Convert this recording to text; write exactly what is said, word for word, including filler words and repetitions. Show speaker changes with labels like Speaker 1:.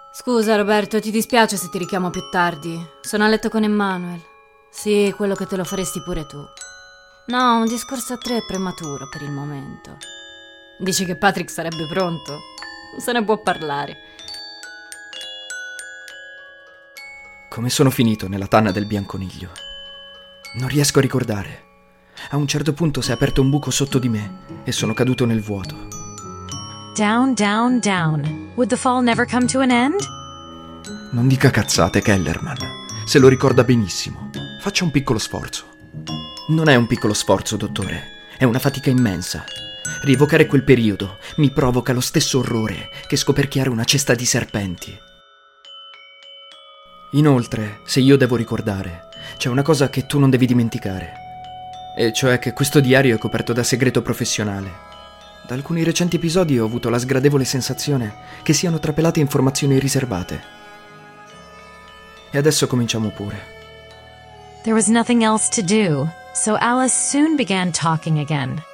Speaker 1: Scusa Roberto, ti dispiace se ti richiamo più tardi? Sono a letto con Emmanuel. Sì, quello che te lo faresti pure tu. No, un discorso a tre è prematuro per il momento. Dici che Patrick sarebbe pronto? Se ne può parlare.
Speaker 2: Come sono finito nella tanna del bianconiglio? Non riesco a ricordare. A un certo punto si è aperto un buco sotto di me e sono caduto nel vuoto.
Speaker 3: Down, down, down. Would the fall never come to an end?
Speaker 2: Non dica cazzate, Kellerman. Se lo ricorda benissimo. Faccia un piccolo sforzo. Non è un piccolo sforzo, dottore. È una fatica immensa. Rievocare quel periodo mi provoca lo stesso orrore che scoperchiare una cesta di serpenti. Inoltre, se io devo ricordare, c'è una cosa che tu non devi dimenticare. E cioè che questo diario è coperto da segreto professionale. Da alcuni recenti episodi ho avuto la sgradevole sensazione che siano trapelate informazioni riservate. E adesso cominciamo pure.
Speaker 3: There was nothing else to do, so Alice soon began talking again.